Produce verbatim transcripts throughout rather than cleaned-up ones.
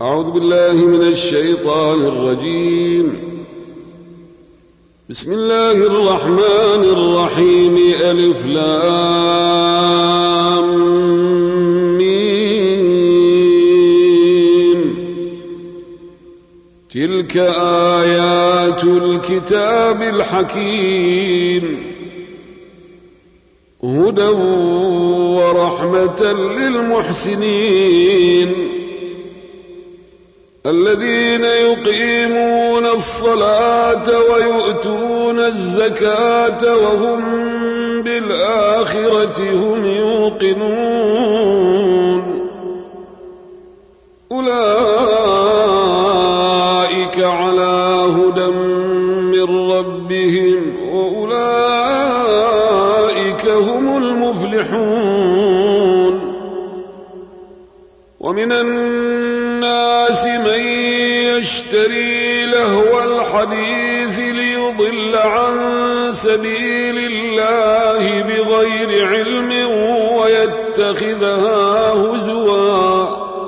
أعوذ بالله من الشيطان الرجيم. بسم الله الرحمن الرحيم. ألف لام ميم. تلك آيات الكتاب الحكيم هدى ورحمة للمحسنين الذين يقيمون الصلاة ويؤتون الزكاة وهم بالآخرة هم يوقنون أولئك على هدى من ربهم وأولئك هم المفلحون. ومن الناس من يشتري لهو الحديث ليضل عن سبيل الله بغير علم ويتخذها هزوا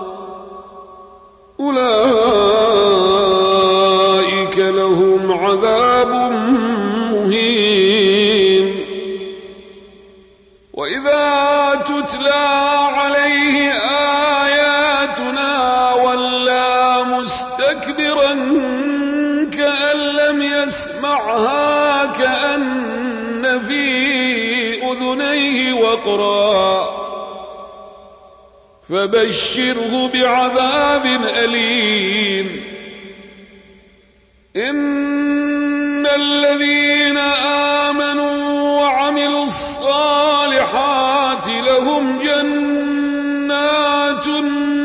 أولئك لهم عذاب مهين. وإذا تتلى عليه آياتنا ولى مستكبرا كأن لم يسمعها كأن في أذنيه وقرا فبشره بعذاب أليم. إن الذين آمنوا وعملوا الصالحات لهم جنات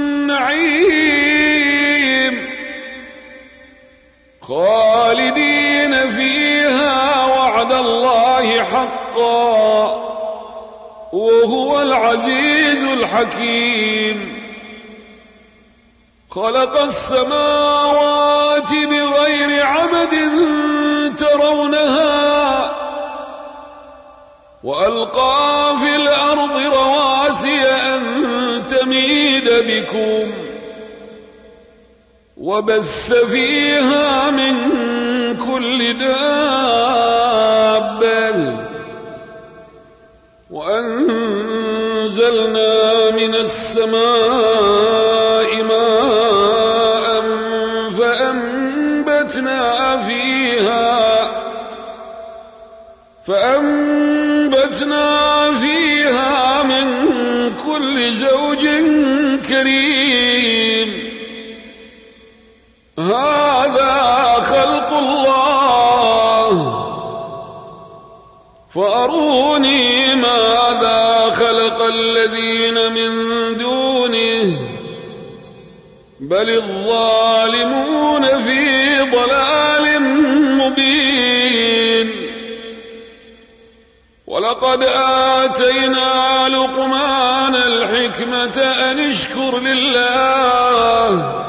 النعيم خالدين فيها وعد الله حقا وهو العزيز الحكيم. خلق السماوات بغير عمد ترونها وألقى في الأرض رواسي أن تميد بكم وبث فيها من كل دابة وأنزلنا من السماء ماء فأنبتنا فيها فأنبتنا فيها من كل زوج كريم. هذا خلق الله فأروني ماذا خلق الذين من دونه بل الظالمون في ضلال مبين. ولقد آتينا لقمان الحكمة أن اشكر لله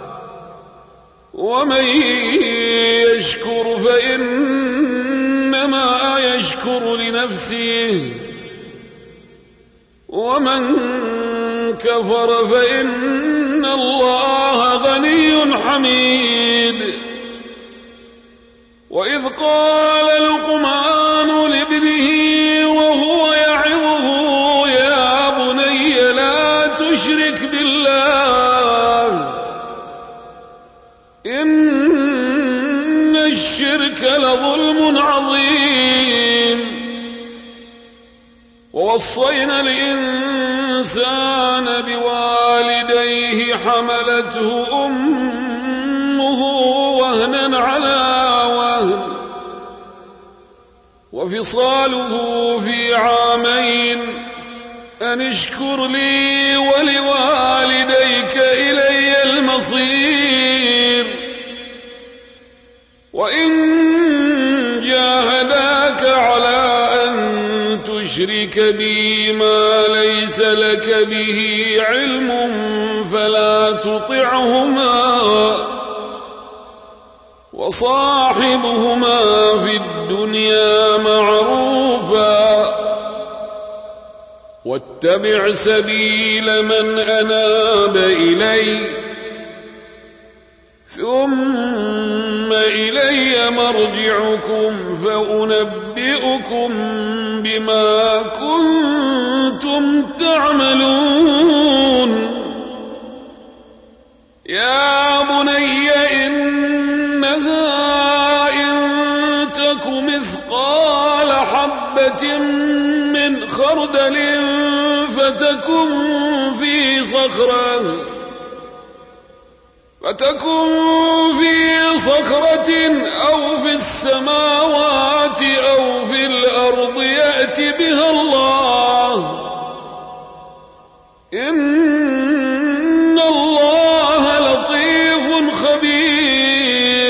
ومن يشكر فإنما يشكر لنفسه ومن كفر فإن الله غني حميد. وإذ قال لقمان لابنه وهو يعظه يا بني لا تشرك بالله إن الشرك لظلم عظيم. ووصينا الإنسان بوالديه حملته أمه وهنا على وهن وفصاله في عامين أن اشكر لي ولوالديك إلي المصير. وإن جاهداك على أن تشرك بي ما ليس لك به علم فلا تطعهما وصاحبهما في الدنيا معروفا واتبع سبيل من أناب إلي ثم إلي مرجعكم فأنبئكم بما كنتم تعملون يا بني إنها إن تك مثقال حبة من خردل فتكن في صخرة فتكن في صخرة أو في السماوات أو في الأرض يأت بها الله إن الله لطيف خبير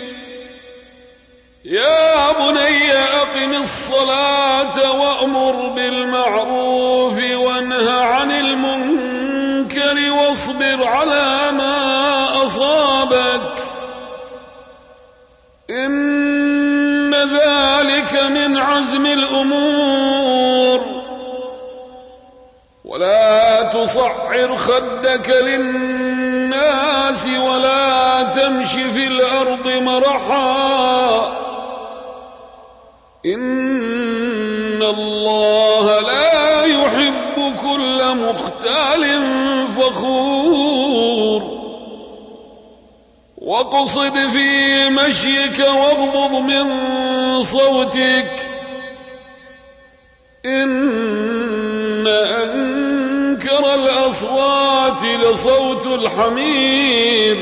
يا بني أقم الصلاة وأمر بالمعروف وانه عن المنكر واصبر على ما أصابك إن ذلك من عزم الأمور ولا تصعر خدك للناس ولا تمش في الأرض مرحا إن الله لا يحب كل مختال فخور واقصد في مشيك واغضض من صوتك إن أنكر الأصوات لصوت الحمير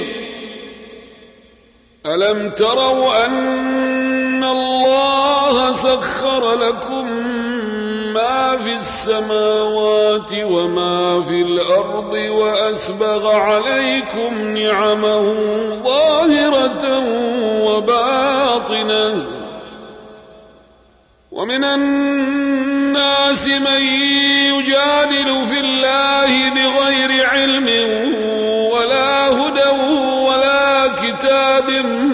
ألم تروا أن الله سخر لكم ما في السماوات وما في الأرض وأسبغ عليكم نعمه ظاهرة وباطنة ومن الناس من يجادل في الله بغير علم ولا هدى ولا كتاب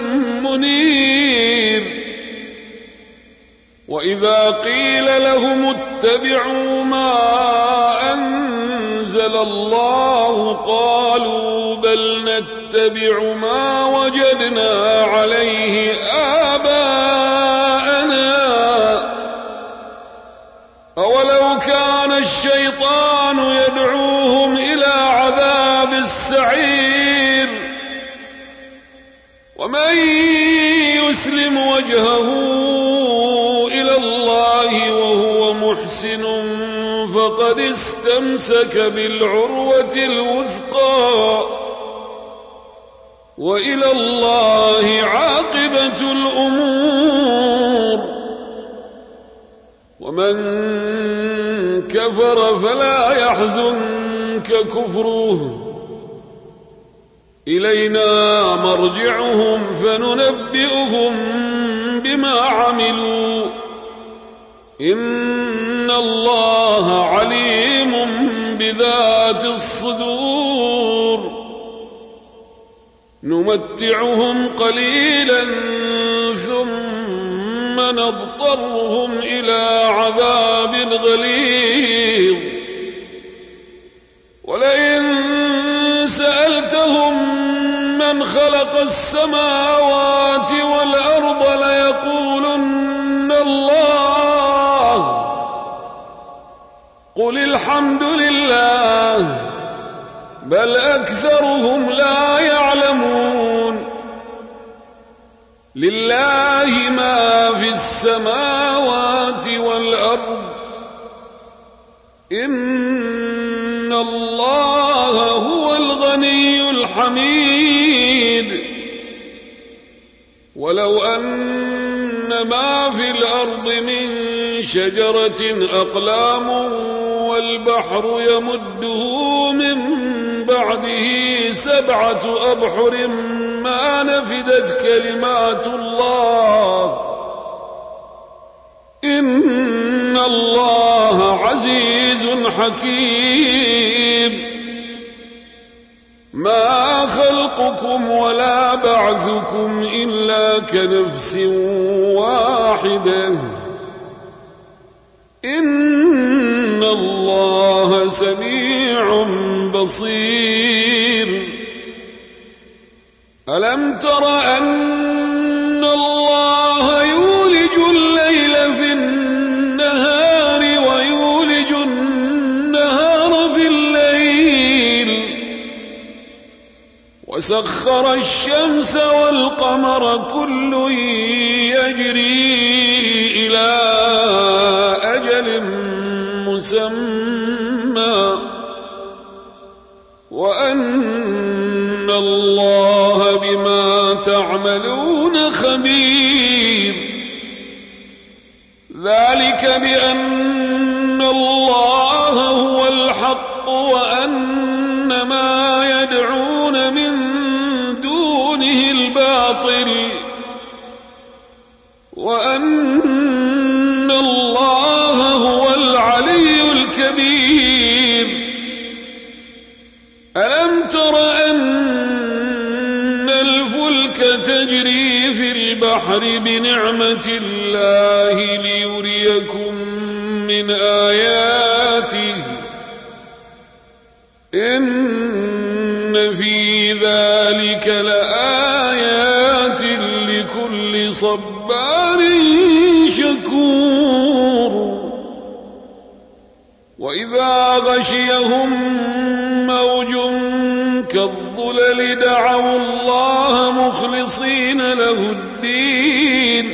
منير وإذا قيل لهم اتبعوا ما أنزل الله قالوا بل نتبع ما وجدنا عليه آباءنا أولو كان الشيطان يدعوهم إلى عذاب السعير ومن يسلم وجهه إلى الله وهو محسن فقد استمسك بالعروة الوثقى وإلى الله عاقبة الأمور ومن كفر فلا يحزنك كفره إلينا مرجعهم فننبئهم بما عملوا إن الله عليم بذات الصدور نمتعهم قليلا ثم نضطرهم إلى عذاب غليظ ولئن سألتهم من خلق السماوات والأرض ليقولن الله قل الحمد لله بل أكثرهم لا يعلمون لله ما في السماوات والأرض إن الله هو الغني الحميد ولو أن ما في الأرض من شجرة أقلام والبحر يمده من بعده سبعة أبحر ما نفدت كلمات الله إن الله عزيز حكيم ما خلقكم ولا بعثكم إلا كنفس واحدة إن الله سميع بصير ألم تر أن الله يولج الليل في النهار ويولج النهار في الليل وسخر الشمس والقمر كل يجري إلى أجل مسمى وأن الله بما تعملون خبير ذلك بأن الله هو الحق وأن ما يدعون من دونه الباطل وأن الله هو العلي الكبير ألم تر أن الفلك تجري في البحر بنعمة الله ليريكم من آياته إن في ذلك لآيات لكل صبار شكور وإذا غشيهم موج كالظلل دعوا الله مخلصين له الدين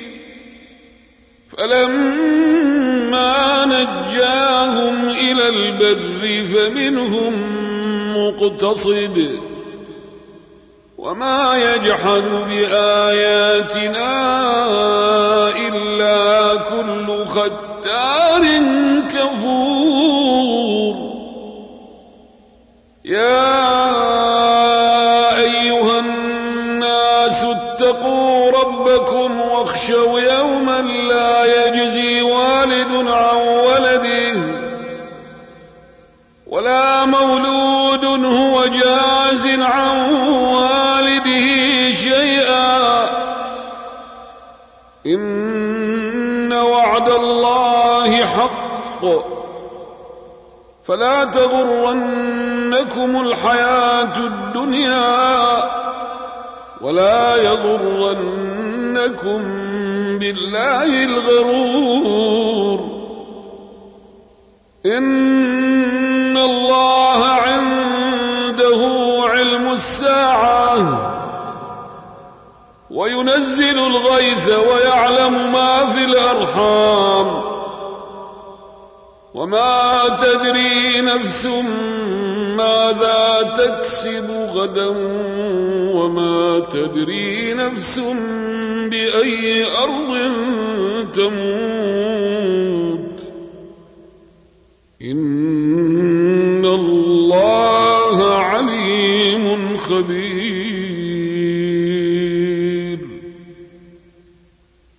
فلما نجاهم إلى البر فمنهم مقتصد وما يجحد بآياتنا إلا كل ختار كفور يا أيها الناس اتقوا ربكم واخشوا يوما لا يجزي والد عن ولده ولا مولود هو جاز عن والده شيئا إن وعد الله حق فلا تغرنكم الحياة الدنيا ولا يغرنكم بالله الغرور إن الله عنده علم الساعة وينزل الغيث ويعلم ما في الأرحام وما تدري نفس ماذا تكسب غدا وما تدري نفس بأي أرض تموت إن الله عليم خبير.